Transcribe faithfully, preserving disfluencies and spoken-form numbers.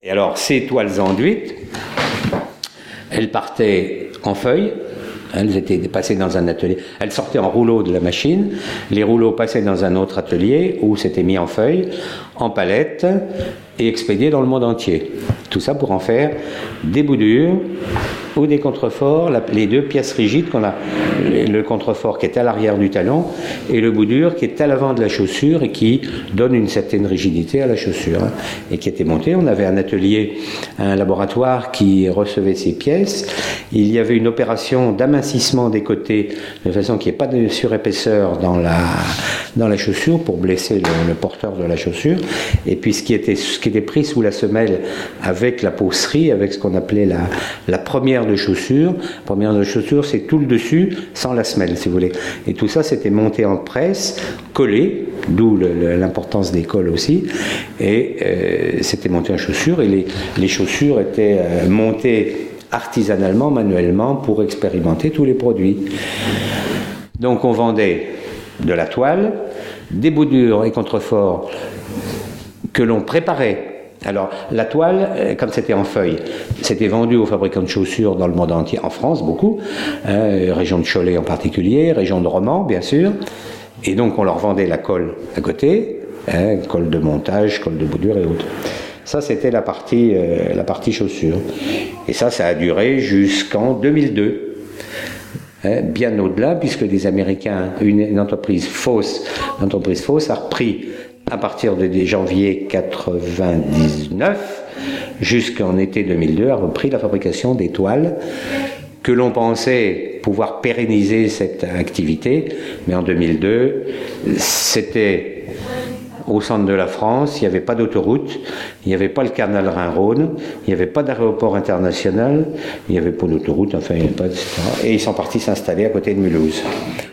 Et alors, ces toiles enduites, elles partaient en feuilles, elles étaient passées dans un atelier, elles sortaient en rouleaux de la machine, les rouleaux passaient dans un autre atelier où c'était mis en feuilles, en palettes et expédié dans le monde entier. Tout ça pour en faire des boudures ou des contreforts, la, les deux pièces rigides qu'on a, le contrefort qui est à l'arrière du talon et le boudure qui est à l'avant de la chaussure et qui donne une certaine rigidité à la chaussure, hein, et qui était monté. On avait un atelier, un laboratoire qui recevait ces pièces. Il y avait une opération d'amincissement des côtés de façon qu'il n'y ait pas de surépaisseur dans la, dans la chaussure pour blesser le, le porteur de la chaussure. Et puis ce qui était, ce qui était pris sous la semelle avec la peausserie, avec ce qu'on appelait la, la première de chaussure. Première de chaussure, c'est tout le dessus sans la semelle, si vous voulez. Et tout ça, c'était monté en presse, collé, d'où le, le, l'importance des cols aussi. Et euh, c'était monté en chaussure et les, les chaussures étaient euh, montées artisanalement, manuellement, pour expérimenter tous les produits. Donc on vendait de la toile, des boudures et contreforts que l'on préparait. Alors, la toile, comme c'était en feuille, c'était vendu aux fabricants de chaussures dans le monde entier, en France beaucoup, hein, région de Cholet en particulier, région de Romans bien sûr, et donc on leur vendait la colle à côté, hein, colle de montage, colle de boudure et autres. Ça, c'était la partie, euh, la partie chaussure. Et ça, ça a duré jusqu'en deux mille deux. Hein, bien au-delà, puisque les Américains, une, une entreprise fausse, une entreprise fausse a repris à partir de janvier quatre-vingt-dix-neuf jusqu'en été deux mille deux, a repris la fabrication des toiles que l'on pensait pouvoir pérenniser cette activité, mais en deux mille deux, c'était au centre de la France, il n'y avait pas d'autoroute, il n'y avait pas le canal Rhin-Rhône, il n'y avait pas d'aéroport international, il n'y avait pas d'autoroute, enfin, il n'y avait pas, et cetera. Et ils sont partis s'installer à côté de Mulhouse.